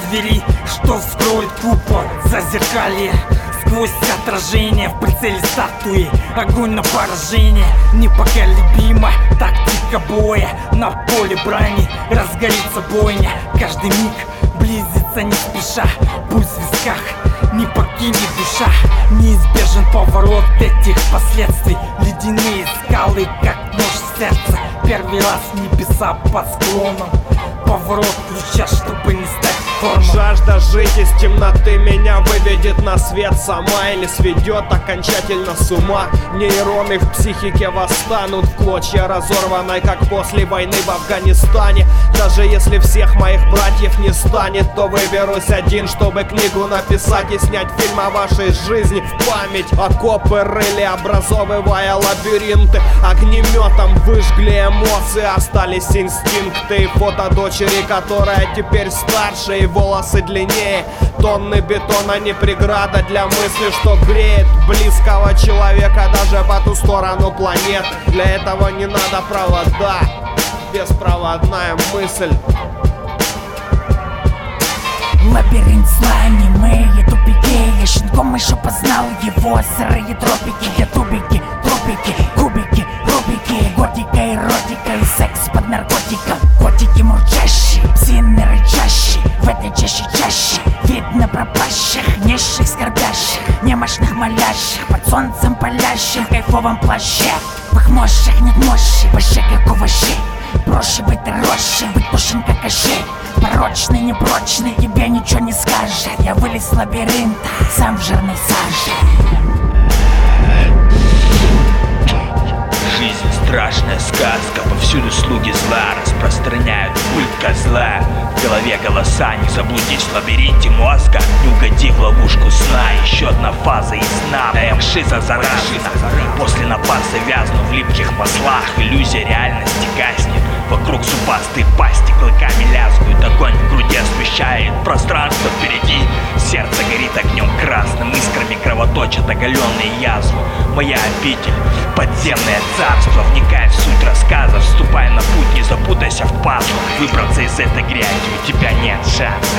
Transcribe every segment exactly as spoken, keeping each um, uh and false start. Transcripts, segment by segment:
двери, что вскроет купол зазеркалье. Сквозь отражение в прицеле статуи огонь на поражение. Непоколебима тактика боя. На поле брани разгорится бойня. Каждый миг близится не спеша. Пульс в висках, не покинет душа. Неизбежен поворот этих последствий. Ледяные скалы, как нож в сердце. Первый раз небеса под склоном. Поворот ключа, чтобы не стать формой. Жажда жить из темноты меня выведет на свет сама, или сведет окончательно с ума. Нейроны в психике восстанут в клочья разорванной, как после войны в Афганистане. Даже если всех моих братьев не станет, то выберусь один, чтобы книгу написать и снять фильм о вашей жизни в память. Окопы рыли, образовывая лабиринты. Огнеметом выжгли эмоции, остались инстинкты. И фото дочери, которая теперь старше и волосы длиннее. Тонны бетона не преграда для мысли, что греет близкого человека даже по ту сторону планет. Для этого не надо провода, беспроводная мысль. Лабиринт зла, немые тупики. Я щенком еще познал его. Сырые тропики, где тубики, трупики, кубики, рубики. Готика, эротика и секс под наркотиком. Котики мурчащие, псины рычащие. В этой чаще чаще видно пропащих, нищих, скорбящих, немощных, молящих, под солнцем палящих, в кайфовом плаще. В их мощах нет мощи, вообще как овощи. Проще быть роще, быть тушен как Кощей. Порочный, непрочный, тебе ничего не скажет. Я вылез с лабиринта, сам в жирной саже. Жизнь страшная сказка, повсюду слуги зла распространяют культ козла. В голове голоса, не заблудись в лабиринте мозга, не угоди в ловушку сна. Еще одна фаза из сна, м шиза заражена. После напаса вязну в липких маслах, иллюзия реальности гаснет. Вокруг зубастые пасти клыками лязгают, огонь в груди освещает пространство впереди. Сердце горит огнем красным, искрами кровоточат оголенные язвы. Моя обитель, подземное царство, вникай в суть рассказа, вступай на путь, не запутайся в пазлах. Выбраться из этой грязи у тебя нет шанса.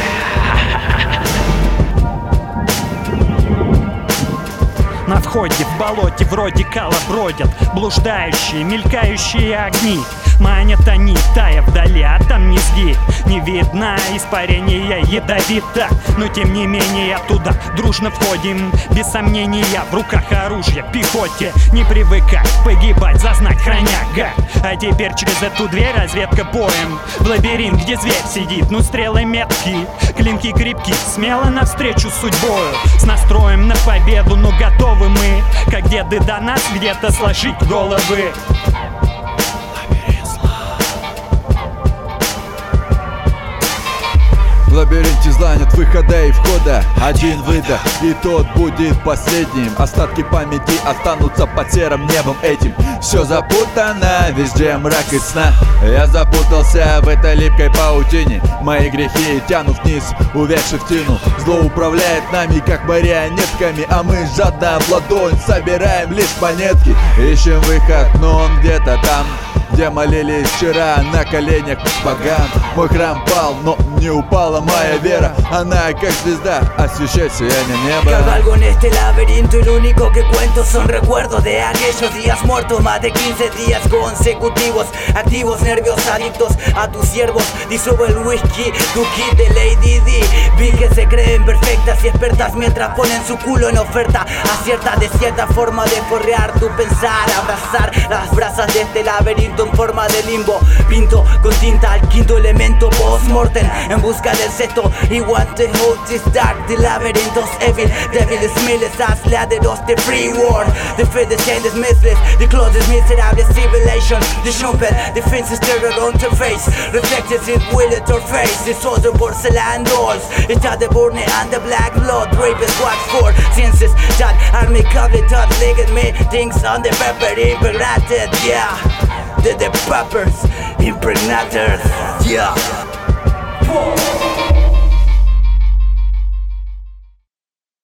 На входе в болоте вроде кала бродят блуждающие, мелькающие огни. Манят они, тая вдали, а там низги. Не видно испарения ядовита, но тем не менее туда дружно входим. Без сомнения, в руках оружие, пехоте не привыкать погибать за знак храняга. А теперь через эту дверь разведка боем. В лабиринт, где зверь сидит, ну стрелы меткие, клинки крепки, смело навстречу судьбою. С настроем на победу, но готовы мы, как деды до нас, где-то сложить головы. В лабиринте зла нет выхода и входа, один выдох, и тот будет последним. Остатки памяти останутся под серым небом этим. Все запутано, везде мрак и сна. Я запутался в этой липкой паутине. Мои грехи тянут вниз, увядши в тину. Зло управляет нами, как марионетками, а мы жадно в ладонь собираем лишь монетки. Ищем выход, но он где-то там, где молились вчера на коленях к богам. Мой храм пал, но не упала моя вера. Она как звезда освещает сияние неба. Cabalgo en este laberinto y lo único que cuento son recuerdos de aquellos días muertos. Más de quince días consecutivos, activos, nervios adictos a tus siervos. Disuelvo el whisky, tu kit de Lady D. Vi que se creen perfectas y expertas mientras ponen su culo en oferta. Acierta de cierta forma de forrear tu pensar, abrazar las brasas de este laberinto en forma de limbo. Pinto con tinta al quinto elemento post-mortem en busca del sexto. Y want to hold this dark, the labyrinthos evil. Devil is militas, laderos de free war. The furthest end is missless, the closest miserable civilization. The trumpet, the fences terror on the face. Reflected in willet or face. The soldier porcelain dolls. Está de burning and the black blood. Rapist watch for senses that are me covered that legged me. Things on the pepper impregnated, yeah. The, the peppers, impregnators, yeah.